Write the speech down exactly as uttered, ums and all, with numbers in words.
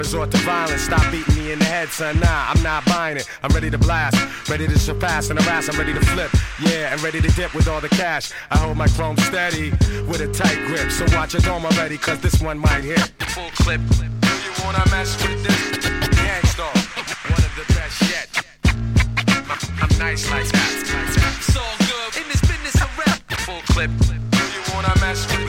Resort to violence, stop beating me in the head, son. Nah, I'm not buying it. I'm ready to blast, ready to surpass and harass. I'm ready to flip, yeah, and ready to dip with all the cash. I hold my chrome steady with a tight grip. So watch your dome already, cause this one might hit. Full clip. Do you wanna mess with this? Gangstar, one of the best yet. I'm nice like that. It's all good in this business of rap. Full clip. Do you wanna mess with